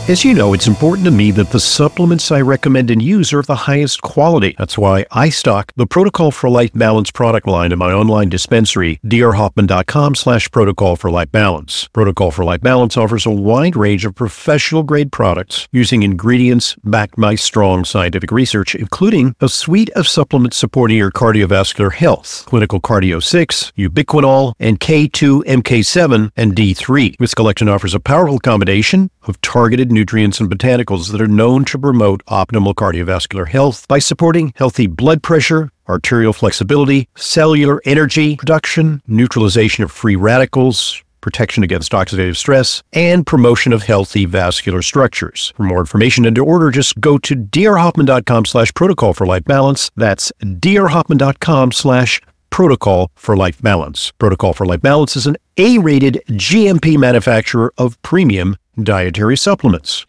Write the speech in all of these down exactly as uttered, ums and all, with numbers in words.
As you know, it's important to me that the supplements I recommend and use are of the highest quality. That's why I stock the Protocol for Life Balance product line in my online dispensary, d r hoffman dot com slash protocol for life balance. Protocol for Life Balance offers a wide range of professional-grade products using ingredients backed by strong scientific research, including a suite of supplements supporting your cardiovascular health: Clinical Cardio six, Ubiquinol, and K two, M K seven, and D three. This collection offers a powerful combination of targeted nutrients and botanicals that are known to promote optimal cardiovascular health by supporting healthy blood pressure, arterial flexibility, cellular energy production, neutralization of free radicals, protection against oxidative stress, and promotion of healthy vascular structures. For more information and to order, just go to d r hoffman dot com slash protocol for life balance. That's d r hoffman dot com slash Protocol for Life Balance. Protocol for Life Balance is an A-rated G M P manufacturer of premium dietary supplements.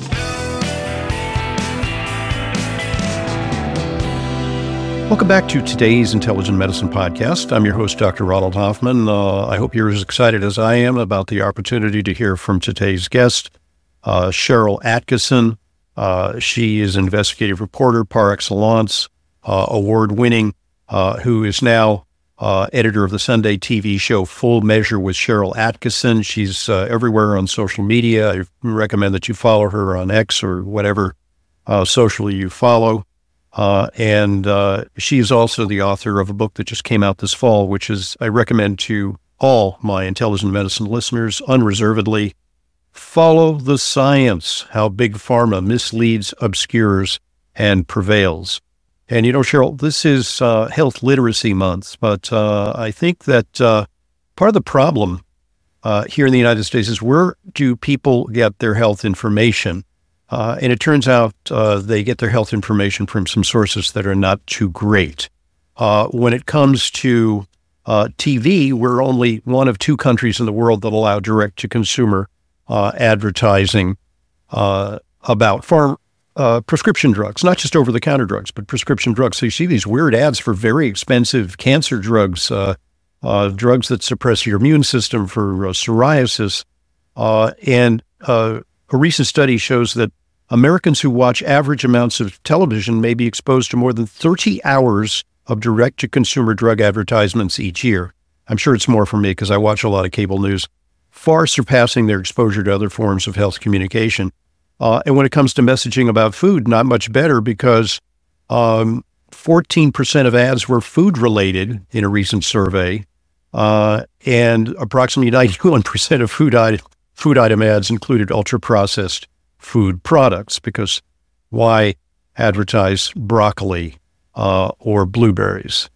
Welcome back to today's Intelligent Medicine Podcast. I'm your host, Doctor Ronald Hoffman. Uh, I hope you're as excited as I am about the opportunity to hear from today's guest, uh, Sharyl Attkisson. Uh, she is an investigative reporter par excellence, uh, award-winning, Uh, who is now uh, editor of the Sunday T V show Full Measure with Sharyl Attkisson. She's uh, everywhere on social media. I recommend that you follow her on X or whatever uh, socially you follow. Uh, and uh, she is also the author of a book that just came out this fall, which is I recommend to all my intelligent medicine listeners unreservedly. Follow the Science: How Big Pharma Misleads, Obscures, and Prevails. And, you know, Sharyl, this is uh, Health Literacy Month, but uh, I think that uh, part of the problem uh, here in the United States is where do people get their health information? Uh, and it turns out uh, they get their health information from some sources that are not too great. Uh, when it comes to uh, T V, we're only one of two countries in the world that allow direct-to-consumer uh, advertising uh, about farm Uh, prescription drugs, not just over-the-counter drugs, but prescription drugs. So you see these weird ads for very expensive cancer drugs, uh, uh, drugs that suppress your immune system for uh, psoriasis. Uh, and uh, a recent study shows that Americans who watch average amounts of television may be exposed to more than thirty hours of direct-to-consumer drug advertisements each year. I'm sure it's more for me because I watch a lot of cable news, far surpassing their exposure to other forms of health communication. Uh, and when it comes to messaging about food, not much better because um, fourteen percent of ads were food-related in a recent survey, uh, and approximately ninety-one percent of food, item, food item ads included ultra-processed food products, because why advertise broccoli uh, or blueberries?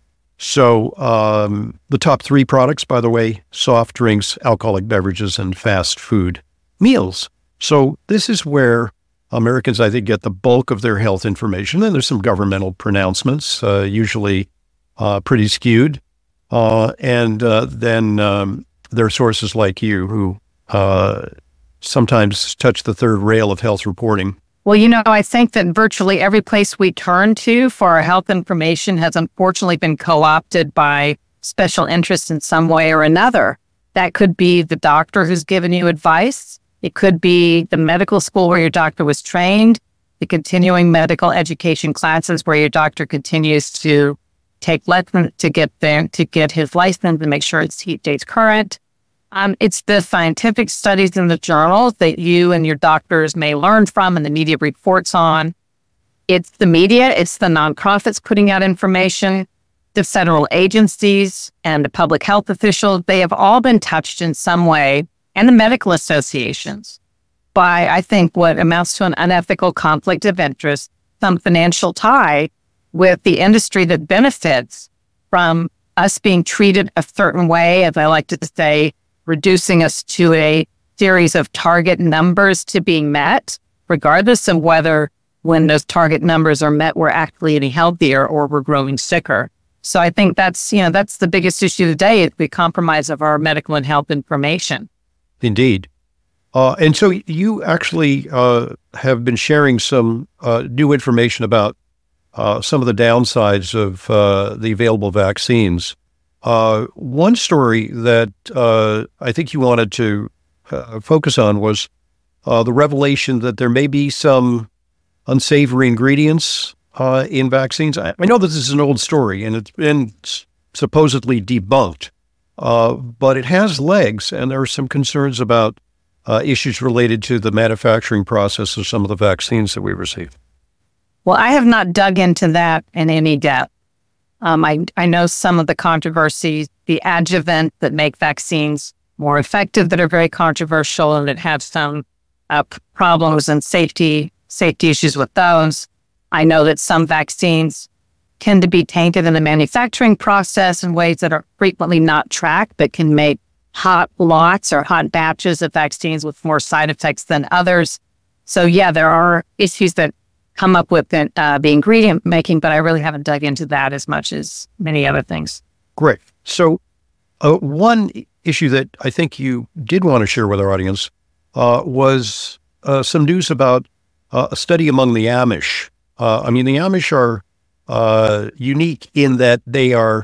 So um, the top three products, by the way, soft drinks, alcoholic beverages, and fast food meals. So this is where Americans, I think, get the bulk of their health information. And there's some governmental pronouncements, uh, usually uh, pretty skewed. Uh, and uh, then um, there are sources like you who uh, sometimes touch the third rail of health reporting. Well, you know, I think that virtually every place we turn to for our health information has unfortunately been co-opted by special interests in some way or another. That could be the doctor who's given you advice. It could be the medical school where your doctor was trained, the continuing medical education classes where your doctor continues to take lessons to get there, to get his license and make sure it's he stays current. Um, it's the scientific studies in the journals that you and your doctors may learn from and the media reports on. It's the media, it's the nonprofits putting out information, the federal agencies and the public health officials. They have all been touched in some way, and the medical associations, by, I think, what amounts to an unethical conflict of interest, some financial tie with the industry that benefits from us being treated a certain way, as I like to say, reducing us to a series of target numbers to be met, regardless of whether when those target numbers are met, we're actually any healthier or we're growing sicker. So I think that's, you know, that's the biggest issue today, is the compromise of our medical and health information. Indeed. Uh, and so you actually uh, have been sharing some uh, new information about uh, some of the downsides of uh, the available vaccines. Uh, one story that uh, I think you wanted to uh, focus on was uh, the revelation that there may be some unsavory ingredients uh, in vaccines. I, I know this is an old story and it's been s- supposedly debunked, uh, but it has legs, and there are some concerns about uh, issues related to the manufacturing process of some of the vaccines that we receive. Well, I have not dug into that in any depth. Um, I, I know some of the controversies, the adjuvant that make vaccines more effective that are very controversial and that have some uh, p- problems and safety safety issues with those. I know that some vaccines tend to be tainted in the manufacturing process in ways that are frequently not tracked, but can make hot lots or hot batches of vaccines with more side effects than others. So yeah, there are issues that come up with the, uh, the ingredient making, but I really haven't dug into that as much as many other things. Great. So uh, one issue that I think you did want to share with our audience uh, was uh, some news about uh, a study among the Amish. Uh, I mean, the Amish are uh, unique in that they are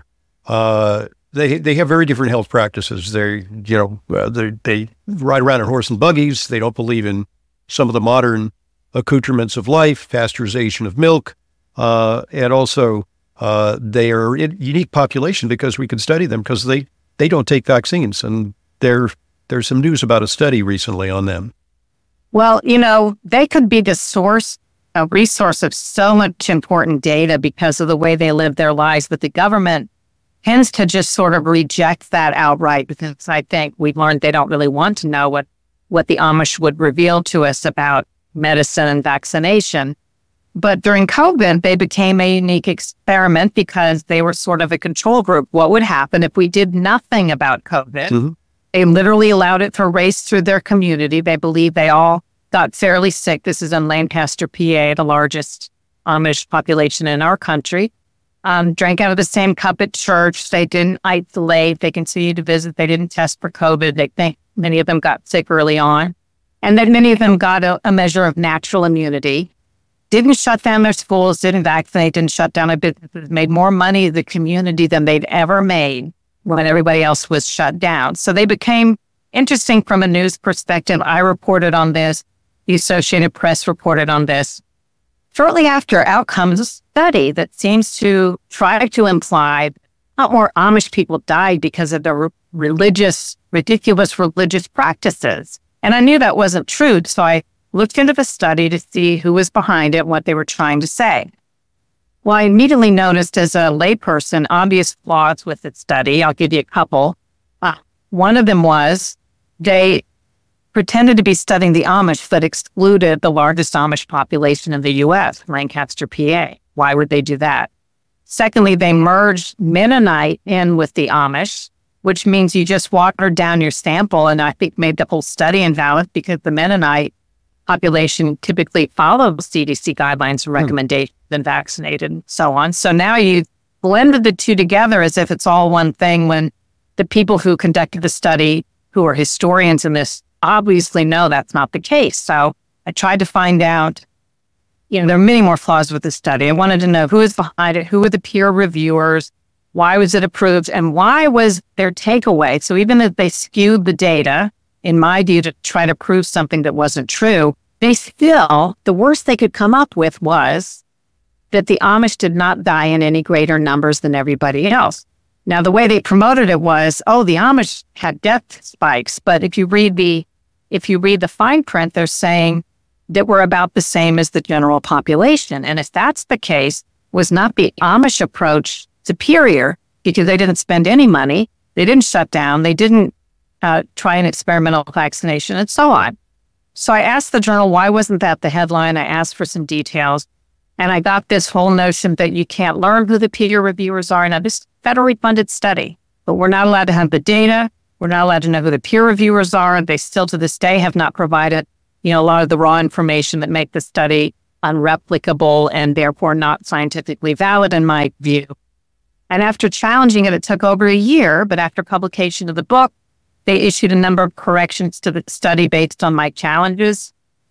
uh, they they have very different health practices. They you know uh, they they ride around in horse and buggies. They don't believe in some of the modern accoutrements of life, pasteurization of milk, uh, and also uh, they are a unique population because we can study them because they, they don't take vaccines. And there there's some news about a study recently on them. Well, you know, they could be the source, a resource of so much important data because of the way they live their lives, but the government tends to just sort of reject that outright because I think we've learned they don't really want to know what, what the Amish would reveal to us about medicine and vaccination. But during COVID, they became a unique experiment because they were sort of a control group. What would happen if we did nothing about COVID? Mm-hmm. They literally allowed it to race through their community. They believe they all got fairly sick. This is in Lancaster, P A, the largest Amish population in our country. Um, drank out of the same cup at church. They didn't isolate. They continued to visit. They didn't test for COVID. They think many of them got sick early on. And then many of them got a, a measure of natural immunity, didn't shut down their schools, didn't vaccinate, didn't shut down their businesses, made more money in the community than they'd ever made when everybody else was shut down. So they became interesting from a news perspective. I reported on this. The Associated Press reported on this. Shortly after, out comes a study that seems to try to imply a lot more Amish people died because of their religious, ridiculous religious practices. And I knew that wasn't true, so I looked into the study to see who was behind it, what they were trying to say. Well, I immediately noticed as a layperson obvious flaws with the study. I'll give you a couple. Uh, one of them was they pretended to be studying the Amish, but excluded the largest Amish population in the U S, Lancaster, P A. Why would they do that? Secondly, they merged Mennonite in with the Amish, which means you just watered down your sample, and I think made the whole study invalid because the Mennonite population typically follows C D C guidelines and recommendations mm. and vaccinated and so on. So now you blended the two together as if it's all one thing when the people who conducted the study, who are historians in this, obviously know that's not the case. So I tried to find out, you know, there are many more flaws with the study. I wanted to know who is behind it, who were the peer reviewers, why was it approved, and why was their takeaway? So even if they skewed the data, in my view, to try to prove something that wasn't true, they still, the worst they could come up with was that the Amish did not die in any greater numbers than everybody else. Now, the way they promoted it was, oh, the Amish had death spikes. But if you read the, if you read the fine print, they're saying that we're about the same as the general population. And if that's the case, was not the Amish approach superior because they didn't spend any money, they didn't shut down, they didn't uh, try an experimental vaccination, and so on. So I asked the journal, why wasn't that the headline? I asked for some details, and I got this whole notion that you can't learn who the peer reviewers are. Now, this federally funded study, but we're not allowed to have the data. We're not allowed to know who the peer reviewers are. And they still, to this day, have not provided, you know, a lot of the raw information that make the study unreplicable and therefore not scientifically valid in my view. And after challenging it, it took over a year, but after publication of the book, they issued a number of corrections to the study based on my challenges.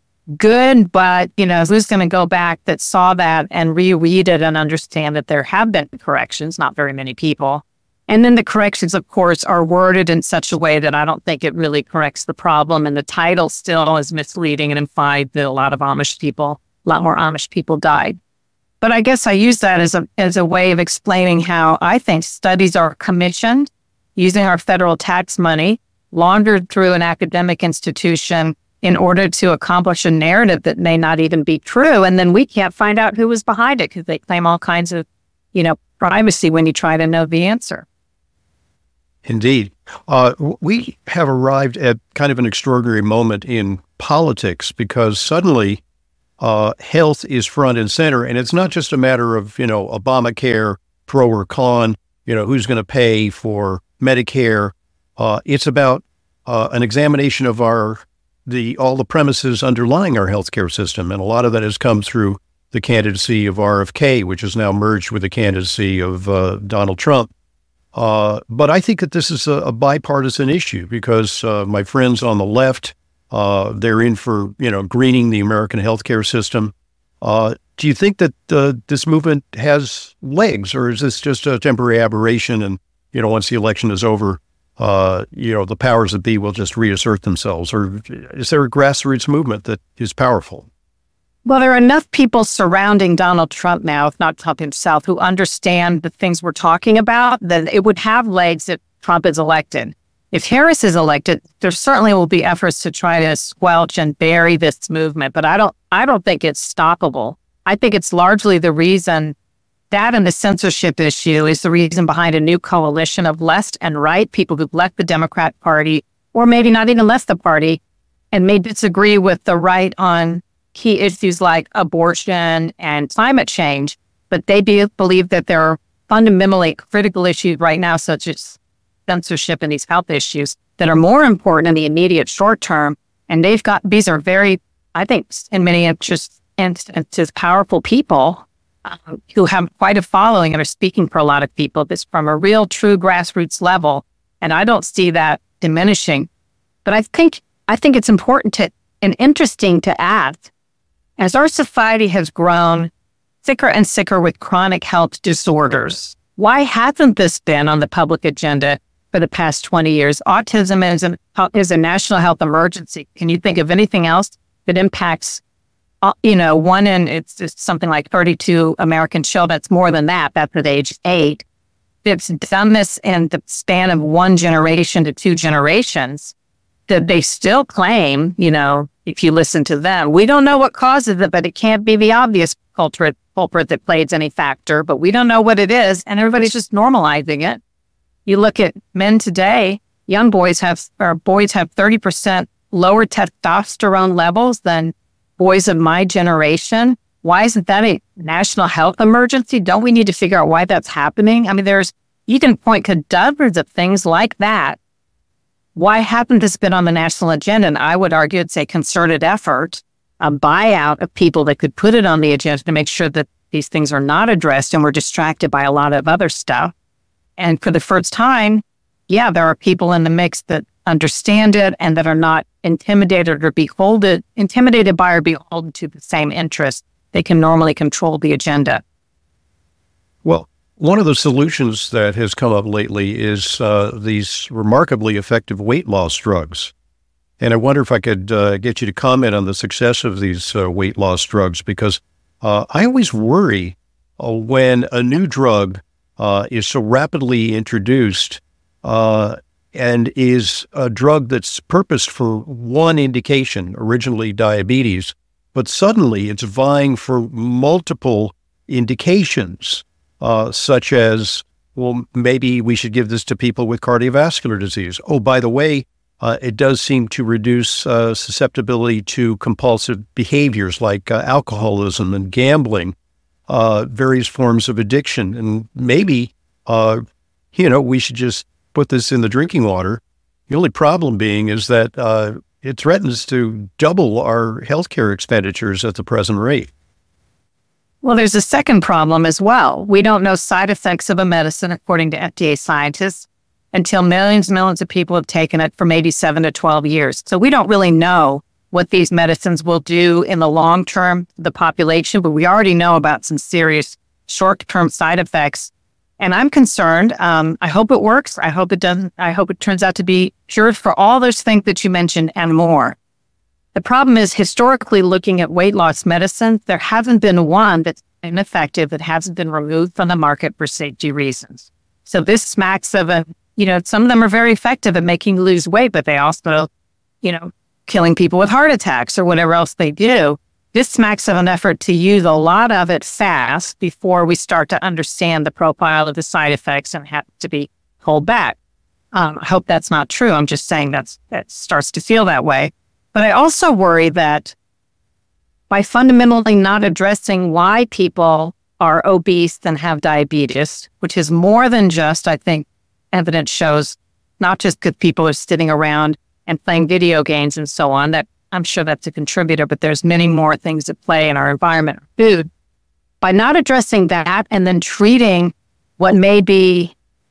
Good, but, you know, who's going to go back that saw that and reread it and understand that there have been corrections, not very many people. And then the corrections, of course, are worded in such a way that I don't think it really corrects the problem. And the title still is misleading and implied that a lot of Amish people, a lot more Amish people died. But I guess I use that as a as a way of explaining how I think studies are commissioned using our federal tax money, laundered through an academic institution in order to accomplish a narrative that may not even be true. And then we can't find out who was behind it because they claim all kinds of, you know, privacy when you try to know the answer. Indeed. Uh, we have arrived at kind of an extraordinary moment in politics because suddenly uh, health is front and center. And it's not just a matter of, you know, Obamacare, pro or con, you know, who's going to pay for Medicare. Uh, it's about uh, an examination of our the all the premises underlying our healthcare system. And a lot of that has come through the candidacy of R F K, which is now merged with the candidacy of uh, Donald Trump. Uh, but I think that this is a, a bipartisan issue because uh, my friends on the left, uh, they're in for, you know, greening the American healthcare system. Uh, do you think that uh, this movement has legs, or is this just a temporary aberration? And, you know, once the election is over, uh, you know, the powers that be will just reassert themselves? Or is there a grassroots movement that is powerful? Well, there are enough people surrounding Donald Trump now, if not Trump himself, who understand the things we're talking about, that it would have legs if Trump is elected. If Harris is elected, there certainly will be efforts to try to squelch and bury this movement, but I don't I don't think it's stoppable. I think it's largely the reason that and the censorship issue is the reason behind a new coalition of left and right, people who've left the Democrat Party, or maybe not even left the party, and may disagree with the right on key issues like abortion and climate change, but they be, believe that there are fundamentally critical issues right now, such as censorship and these health issues, that are more important in the immediate short term. And they've got, these are very, I think, in many instances, powerful people um, who have quite a following and are speaking for a lot of people. This from a real, true grassroots level. And I don't see that diminishing. But I think, I think it's important to and interesting to add, as our society has grown sicker and sicker with chronic health disorders, why hasn't this been on the public agenda for the past twenty years? Autism is, an, is a national health emergency. Can you think of anything else that impacts, uh, you know, one in, it's just something like thirty-two American children. It's more than that. That's at age eight. It's done this in the span of one generation to two generations. That they still claim, you know, if you listen to them, we don't know what causes it, but it can't be the obvious culprit, culprit that plays any factor, but we don't know what it is, and everybody's just normalizing it. You look at men today, young boys have, or boys have thirty percent lower testosterone levels than boys of my generation. Why isn't that a national health emergency? Don't we need to figure out why that's happening? I mean, there's, you can point to dozens of things like that. Why hasn't this been on the national agenda? And I would argue it's a concerted effort, a buyout of people that could put it on the agenda to make sure that these things are not addressed and we're distracted by a lot of other stuff. And for the first time, yeah, there are people in the mix that understand it and that are not intimidated or beholden, intimidated by or beholden to the same interests. They can normally control the agenda. Well, one of the solutions that has come up lately is uh, these remarkably effective weight loss drugs. And I wonder if I could uh, get you to comment on the success of these uh, weight loss drugs, because uh, I always worry uh, when a new drug uh, is so rapidly introduced uh, and is a drug that's purposed for one indication, originally diabetes, but suddenly it's vying for multiple indications. Uh, such as, well, maybe we should give this to people with cardiovascular disease. Oh, by the way, uh, it does seem to reduce uh, susceptibility to compulsive behaviors like uh, alcoholism and gambling, uh, various forms of addiction. And maybe, uh, you know, we should just put this in the drinking water. The only problem being is that uh, it threatens to double our healthcare expenditures at the present rate. Well, there's a second problem as well. We don't know side effects of a medicine, according to F D A scientists, until millions and millions of people have taken it for maybe seven to twelve years. So we don't really know what these medicines will do in the long term to the population, but we already know about some serious short-term side effects And I'm concerned. Um, I hope it works. I hope it doesn't. I hope it turns out to be cured for all those things that you mentioned and more. The problem is, historically looking at weight loss medicines, there hasn't been one that's been effective that hasn't been removed from the market for safety reasons. So this smacks of a, you know, some of them are very effective at making you lose weight, but they also, you know, killing people with heart attacks or whatever else they do. This smacks of an effort to use a lot of it fast before we start to understand the profile of the side effects and have to be pulled back. Um, I hope that's not true. I'm just saying that's that starts to feel that way. But I also worry that by fundamentally not addressing why people are obese and have diabetes, which is more than just, I think, evidence shows, not just because people are sitting around and playing video games and so on, that I'm sure that's a contributor, but there's many more things at play in our environment, food. By not addressing that and then treating what may be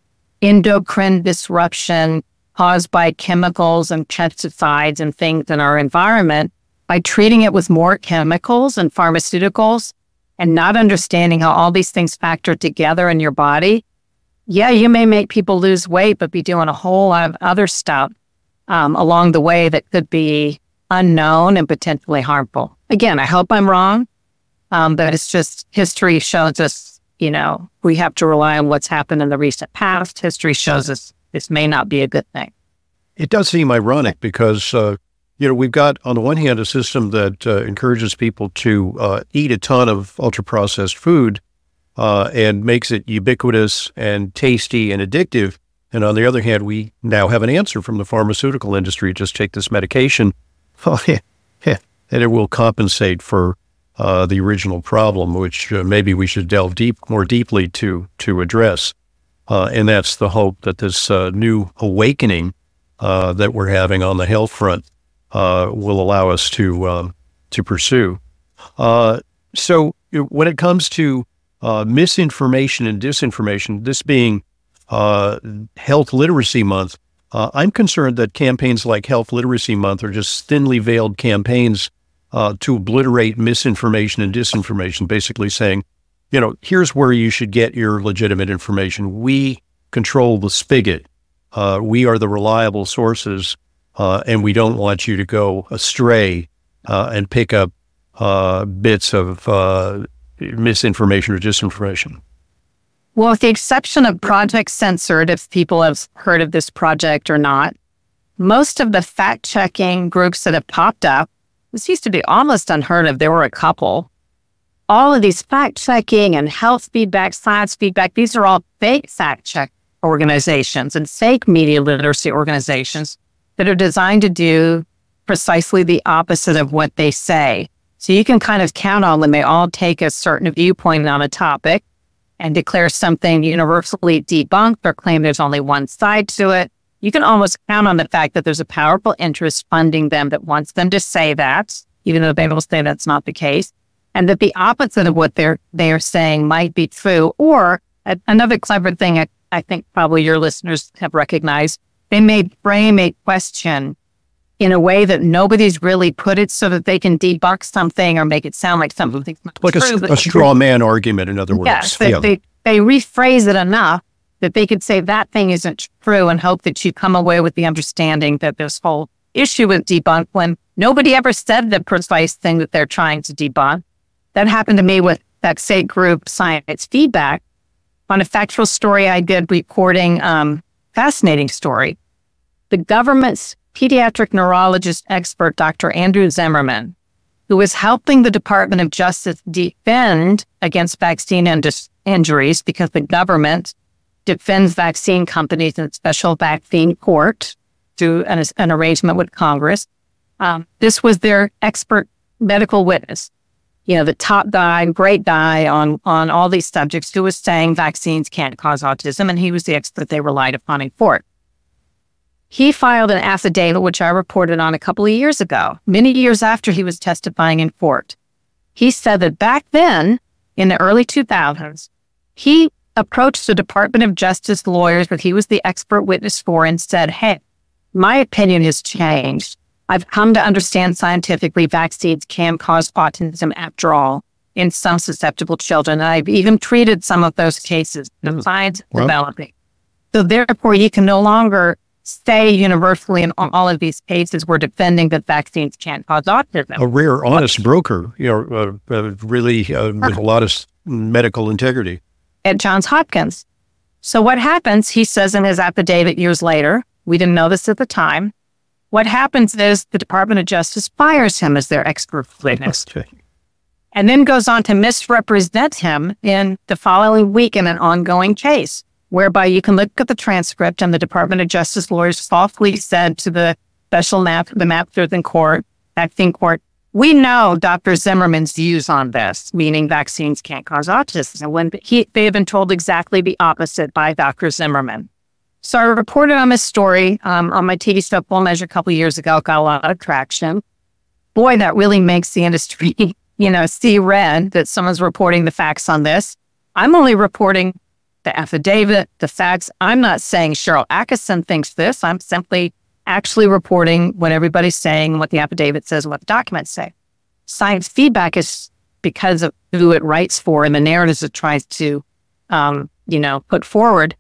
endocrine disruption caused by chemicals and pesticides and things in our environment, by treating it with more chemicals and pharmaceuticals and not understanding how all these things factor together in your body, yeah, you may make people lose weight, but be doing a whole lot of other stuff um, along the way that could be unknown and potentially harmful. Again, I hope I'm wrong, um, but it's just history shows us, you know, we have to rely on what's happened in the recent past. History shows us this may not be a good thing. It does seem ironic because, uh, you know, we've got, on the one hand, a system that uh, encourages people to uh, eat a ton of ultra-processed food uh, and makes it ubiquitous and tasty and addictive. And on the other hand, we now have an answer from the pharmaceutical industry. Just take this medication, oh, yeah, yeah, and it will compensate for uh, the original problem, which uh, maybe we should delve deep, more deeply to to address. Uh, and that's the hope that this uh, new awakening uh, that we're having on the health front uh, will allow us to um, to pursue. Uh, so when it comes to uh, misinformation and disinformation, this being uh, Health Literacy Month, uh, I'm concerned that campaigns like Health Literacy Month are just thinly veiled campaigns uh, to obliterate misinformation and disinformation, basically saying, you know, here's where you should get your legitimate information. We control the spigot. Uh, we are the reliable sources, uh, and we don't want you to go astray uh, and pick up uh, bits of uh, misinformation or disinformation. Well, with the exception of Project Censored, if people have heard of this project or not, most of the fact-checking groups that have popped up, this used to be almost unheard of. There were a couple. All of these fact-checking and health feedback, science feedback, these are all fake fact-check organizations and fake media literacy organizations that are designed to do precisely the opposite of what they say. So you can kind of count on them. They all take a certain viewpoint on a topic and declare something universally debunked or claim there's only one side to it. You can almost count on the fact that there's a powerful interest funding them that wants them to say that, even though they will say that's not the case. And that the opposite of what they're they are saying might be true. Or a, another clever thing I, I think probably your listeners have recognized, they may frame a question in a way that nobody's really put it so that they can debunk something or make it sound like something's not like true. Like a, a straw man argument, in other words. Yes, they, yeah. they, they rephrase it enough that they could say that thing isn't true and hope that you come away with the understanding that this whole issue is debunked when nobody ever said the precise thing that they're trying to debunk. That happened to me with that state group Science Feedback on a factual story I did reporting, um, fascinating story. The government's pediatric neurologist expert, Doctor Andrew Zimmerman, who was helping the Department of Justice defend against vaccine indus- injuries because the government defends vaccine companies in a special vaccine court through an, an arrangement with Congress. Um, this was their expert medical witness. You know, the top guy, great guy on, on all these subjects who was saying vaccines can't cause autism, and he was the expert they relied upon in court. He filed an affidavit, which I reported on a couple of years ago, many years after he was testifying in court. He said that back then, in the early two thousands, he approached the Department of Justice lawyers that he was the expert witness for and said, hey, my opinion has changed. I've come to understand scientifically vaccines can cause autism after all. in some susceptible children. And I've even treated some of those cases, the science well. developing. So therefore, you can no longer say universally in all of these cases we're defending that vaccines can't cause autism. A rare, honest broker, you know, uh, uh, really uh, with a lot of medical integrity. At Johns Hopkins. So what happens, he says in his affidavit years later, we didn't know this at the time, what happens is the Department of Justice fires him as their expert witness. Okay. And then goes on to misrepresent him in the following week in an ongoing case, whereby you can look at the transcript and the Department of Justice lawyers falsely said to the special map, the masters in court, vaccine court, we know Doctor Zimmerman's views on this, meaning vaccines can't cause autism. And when he, they have been told exactly the opposite by Doctor Zimmerman. So I reported on this story um, on my T V show Full Measure a couple of years ago, got a lot of traction. Boy, that really makes the industry, you know, see red that someone's reporting the facts on this. I'm only reporting the affidavit, the facts. I'm not saying Sharyl Attkisson thinks this. I'm simply actually reporting what everybody's saying, what the affidavit says, what the documents say. Science feedback is because of who it writes for and the narratives it tries to, um, you know, put forward.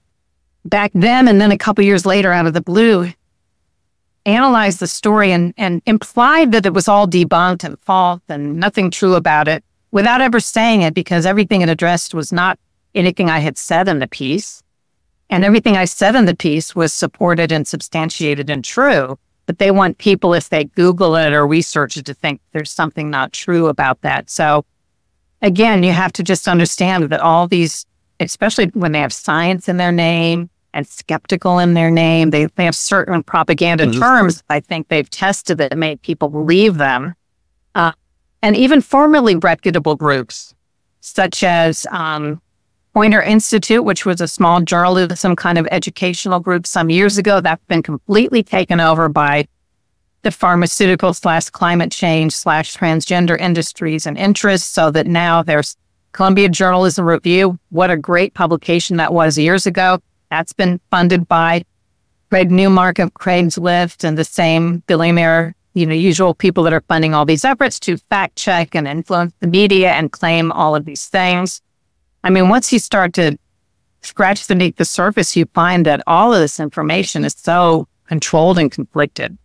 Back then, and then a couple years later, out of the blue, analyzed the story and, and implied that it was all debunked and false and nothing true about it without ever saying it, because everything it addressed was not anything I had said in the piece. And everything I said in the piece was supported and substantiated and true. But they want people, if they Google it or research it, to think there's something not true about that. So again, you have to just understand that all these, especially when they have science in their name and skeptical in their name, they, they have certain propaganda mm-hmm. terms I think they've tested that make people believe them. Uh, and even formerly reputable groups, such as um, Poynter Institute, which was a small journalism kind of educational group some years ago, that's been completely taken over by the pharmaceutical slash climate change slash transgender industries and interests, so that now there's Columbia Journalism Review. What a great publication that was years ago. That's been funded by Craig Newmark of Craigslist and the same billionaire, you know, usual people that are funding all these efforts to fact check and influence the media and claim all of these things. I mean, once you start to scratch beneath the surface, you find that all of this information is so controlled and conflicted.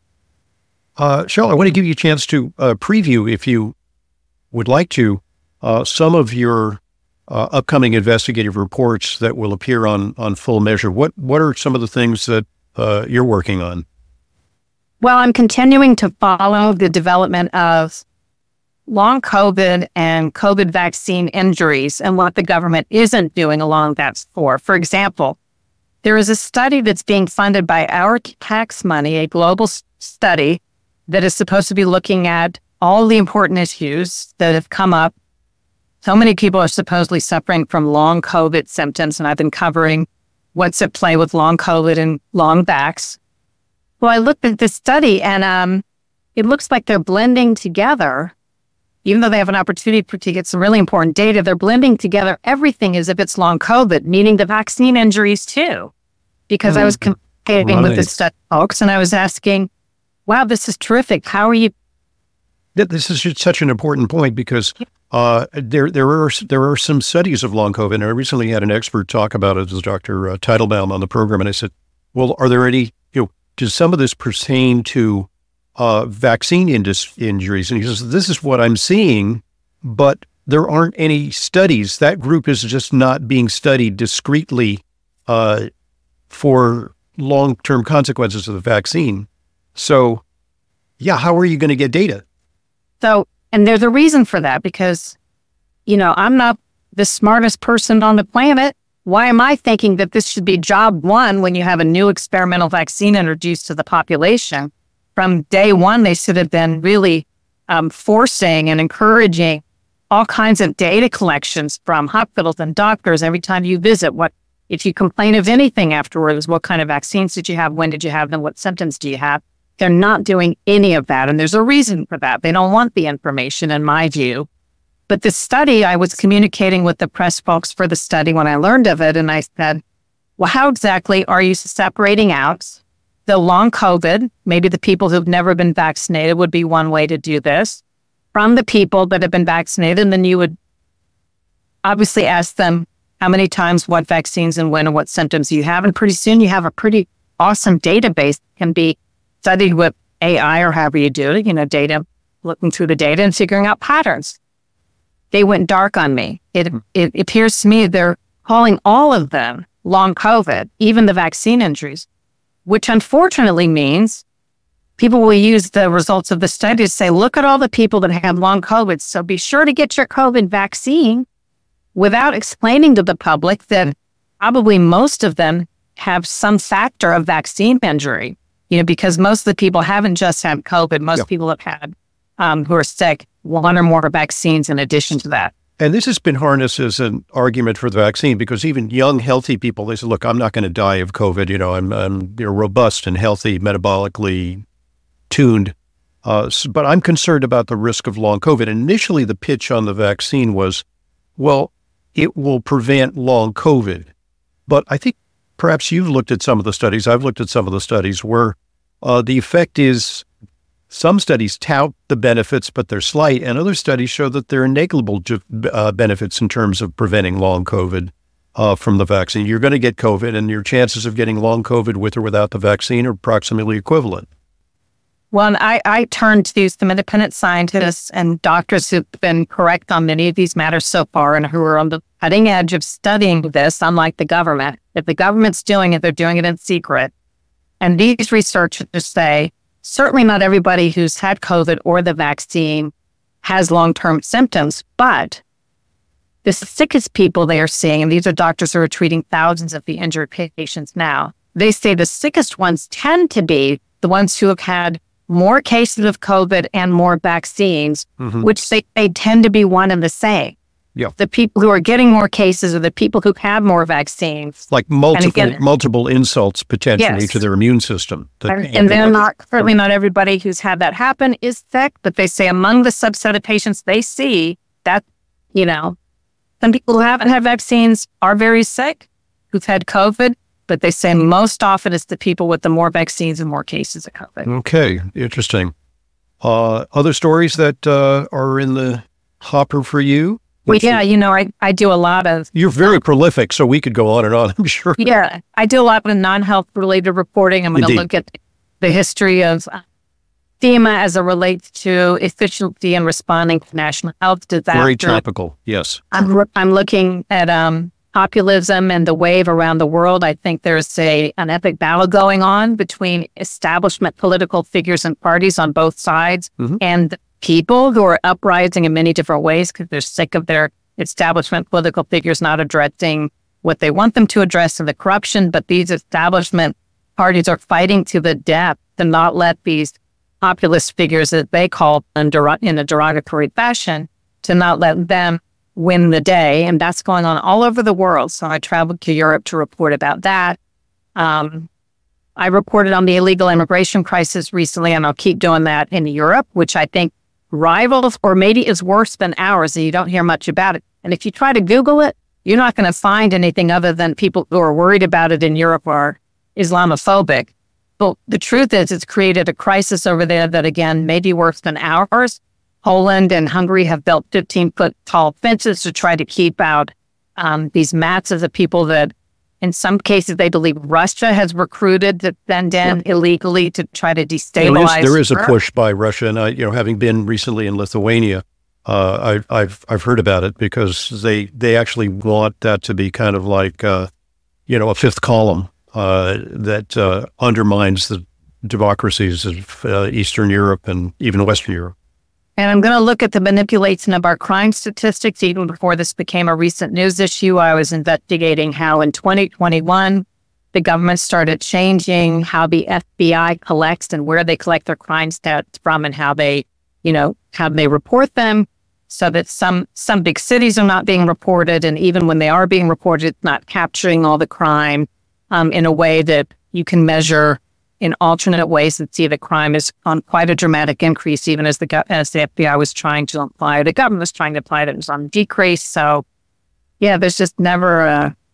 Uh, Sharyl, I want to give you a chance to uh, preview, if you would like to, uh, some of your uh, upcoming investigative reports that will appear on on Full Measure. What what are some of the things that uh, you're working on? Well, I'm continuing to follow the development of long COVID and COVID vaccine injuries and what the government isn't doing along that score. For example, there is a study that's being funded by our tax money, a global s- study that is supposed to be looking at all the important issues that have come up. So many people are supposedly suffering from long COVID symptoms, and I've been covering what's at play with long COVID and long vax. Well, I looked at this study, and um, it looks like they're blending together. Even though they have an opportunity to get some really important data, they're blending together everything as if it's long COVID, meaning the vaccine injuries too. Because mm-hmm. I was communicating right. with the study folks, and I was asking, wow, this is terrific. How are you? This is such an important point, because uh, there there are there are some studies of long COVID. And I recently had an expert talk about it, as Doctor Teitelbaum, on the program. And I said, well, are there any, you know, does some of this pertain to Uh, vaccine indus- injuries? And he says, this is what I'm seeing, but there aren't any studies. That group is just not being studied discreetly uh, for long-term consequences of the vaccine. So, yeah, how are you going to get data? So, and there's a reason for that, because, you know, I'm not the smartest person on the planet. Why am I thinking that this should be job one when you have a new experimental vaccine introduced to the population? From day one, they should have been really um, forcing and encouraging all kinds of data collections from hospitals and doctors every time you visit. What if you complain of anything afterwards? What kind of vaccines did you have? When did you have them? What symptoms do you have? They're not doing any of that, and there's a reason for that. They don't want the information, in my view. But the study, I was communicating with the press folks for the study when I learned of it, and I said, well, how exactly are you separating out the long COVID? Maybe the people who've never been vaccinated would be one way to do this. from the people that have been vaccinated. And then you would obviously ask them how many times, what vaccines, and when, and what symptoms you have. And pretty soon you have a pretty awesome database that can be studied with A I or however you do it, you know, data, looking through the data and figuring out patterns. They went dark on me. It, it appears to me they're calling all of them long COVID, even the vaccine injuries, which unfortunately means people will use the results of the study to say, look at all the people that have long COVID. So be sure to get your COVID vaccine, without explaining to the public that probably most of them have some factor of vaccine injury, you know, because most of the people haven't just had COVID. Most yeah. people have had, um, who are sick, one or more vaccines in addition to that. And this has been harnessed as an argument for the vaccine, because even young, healthy people, they say, look, I'm not going to die of COVID. You know, I'm, I'm you know, robust and healthy, metabolically tuned. Uh, but I'm concerned about the risk of long COVID. Initially, the pitch on the vaccine was, well, it will prevent long COVID. But I think perhaps you've looked at some of the studies, I've looked at some of the studies where uh, the effect is, some studies tout the benefits, but they're slight, and other studies show that there are negligible uh, benefits in terms of preventing long COVID uh, from the vaccine. You're going to get COVID, and your chances of getting long COVID with or without the vaccine are approximately equivalent. Well, I, I turn to some independent scientists and doctors who've been correct on many of these matters so far and who are on the cutting edge of studying this, unlike the government. If the government's doing it, they're doing it in secret. And these researchers say, certainly not everybody who's had COVID or the vaccine has long-term symptoms, but the sickest people they are seeing, and these are doctors who are treating thousands of the injured patients now, they say the sickest ones tend to be the ones who have had more cases of COVID and more vaccines, mm-hmm. which they, they tend to be one and the same. Yeah. The people who are getting more cases are the people who have more vaccines. Like multiple again, multiple insults potentially yes. to their immune system. And, and they're not, certainly not everybody who's had that happen is sick, but they say among the subset of patients they see that, you know, some people who haven't had vaccines are very sick, who've had COVID, but they say most often it's the people with the more vaccines and more cases of COVID. Okay, interesting. Uh, other stories that uh, are in the hopper for you? Well, yeah, you know, I, I do a lot of... You're very um, prolific, so we could go on and on, I'm sure. Yeah, I do a lot of non-health related reporting. I'm going to look at the history of FEMA as it relates to efficiency in responding to national health disaster. Very topical, yes. I'm, I'm looking at um, populism and the wave around the world. I think there's a an epic battle going on between establishment political figures and parties on both sides, mm-hmm. and people who are uprising in many different ways because they're sick of their establishment political figures not addressing what they want them to address in the corruption. But these establishment parties are fighting to the death to not let these populist figures, as they call them in a derogatory fashion, to not let them win the day. And that's going on all over the world. So I traveled to Europe to report about that. Um, I reported on the illegal immigration crisis recently, and I'll keep doing that in Europe, which I think rivals or maybe is worse than ours, and you don't hear much about it. And if you try to Google it, you're not going to find anything other than people who are worried about it in Europe are Islamophobic. But the truth is, it's created a crisis over there that, again, may be worse than ours. Poland and Hungary have built fifteen-foot tall fences to try to keep out um, these masses of people that, in some cases, they believe Russia has recruited to send in yeah. illegally to try to destabilize. There is, there is a push by Russia, and I, you know, having been recently in Lithuania, uh, I, I've I've heard about it because they they actually want that to be kind of like, uh, you know, a fifth column uh, that uh, undermines the democracies of uh, Eastern Europe and even Western Europe. And I'm going to look at the manipulation of our crime statistics. Even before this became a recent news issue, I was investigating how in twenty twenty-one, the government started changing how the F B I collects and where they collect their crime stats from and how they, you know, how they report them, so that some some big cities are not being reported. And even when they are being reported, it's not capturing all the crime um, in a way that you can measure in alternate ways and see that crime is on quite a dramatic increase, even as the as the F B I was trying to imply, the government was trying to imply that it was on decrease. So, yeah, there's just never a,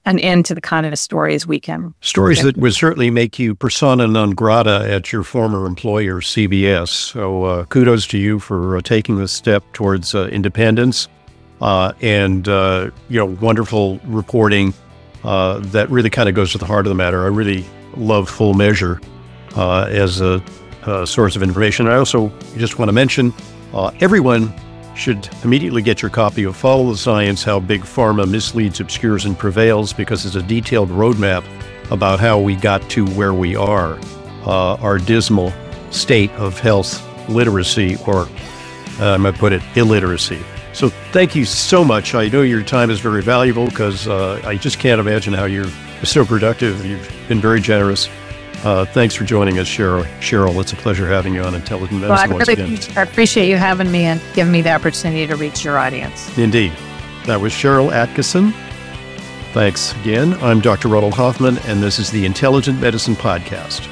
an end to the kind of stories we can. Stories that would certainly make you persona non grata at your former employer, C B S. So uh, kudos to you for uh, taking this step towards uh, independence uh, and, uh, you know, wonderful reporting uh, that really kind of goes to the heart of the matter. I really love Full Measure uh, as a, a source of information. I also just want to mention uh, everyone should immediately get your copy of Follow the Science, How Big Pharma Misleads, Obscures, and Prevails, because it's a detailed roadmap about how we got to where we are, uh, our dismal state of health literacy, or uh, I might put it, illiteracy. So thank you so much. I know your time is very valuable because uh, I just can't imagine how you're so productive. You've been very generous. Uh, thanks for joining us, Cheryl. Cheryl, it's a pleasure having you on Intelligent Medicine well, I once really again. I appreciate you having me and giving me the opportunity to reach your audience. Indeed. That was Cheryl Atkinson. Thanks again. I'm Doctor Ronald Hoffman, and this is the Intelligent Medicine Podcast.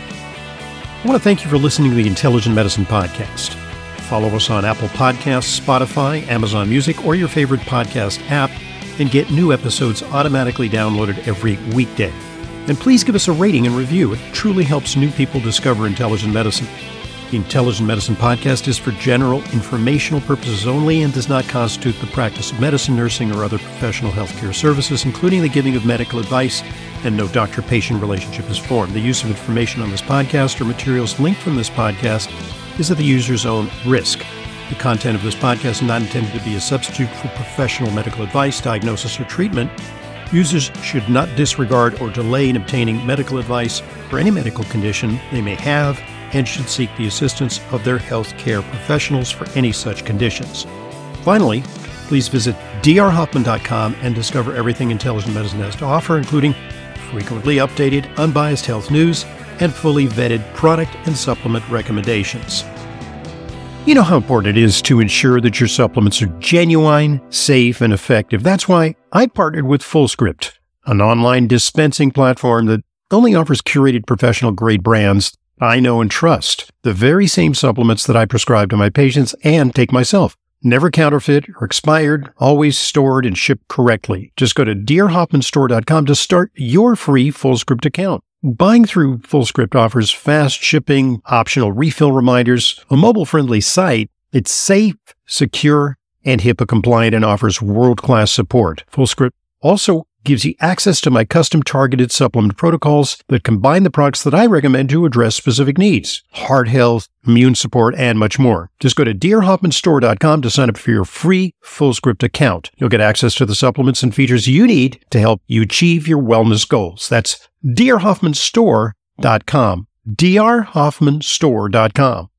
I want to thank you for listening to the Intelligent Medicine Podcast. Follow us on Apple Podcasts, Spotify, Amazon Music, or your favorite podcast app, and get new episodes automatically downloaded every weekday. And please give us a rating and review. It truly helps new people discover intelligent medicine. The Intelligent Medicine Podcast is for general informational purposes only and does not constitute the practice of medicine, nursing, or other professional healthcare services, including the giving of medical advice, and no doctor-patient relationship is formed. The use of information on this podcast or materials linked from this podcast is at the user's own risk. The content of this podcast is not intended to be a substitute for professional medical advice, diagnosis, or treatment. Users should not disregard or delay in obtaining medical advice for any medical condition they may have and should seek the assistance of their healthcare professionals for any such conditions. Finally, please visit d r hoffman dot com and discover everything Intelligent Medicine has to offer, including frequently updated, unbiased health news and fully vetted product and supplement recommendations. You know how important it is to ensure that your supplements are genuine, safe, and effective. That's why I partnered with FullScript, an online dispensing platform that only offers curated professional-grade brands I know and trust, the very same supplements that I prescribe to my patients and take myself. Never counterfeit or expired, always stored and shipped correctly. Just go to d r hoffman store dot com to start your free FullScript account. Buying through FullScript offers fast shipping, optional refill reminders, a mobile-friendly site. It's safe, secure, and HIPAA-compliant and offers world-class support. FullScript also gives you access to my custom-targeted supplement protocols that combine the products that I recommend to address specific needs, heart health, immune support, and much more. Just go to d r hoffman store dot com to sign up for your free FullScript account. You'll get access to the supplements and features you need to help you achieve your wellness goals. That's d r hoffman store dot com. d r hoffman store dot com.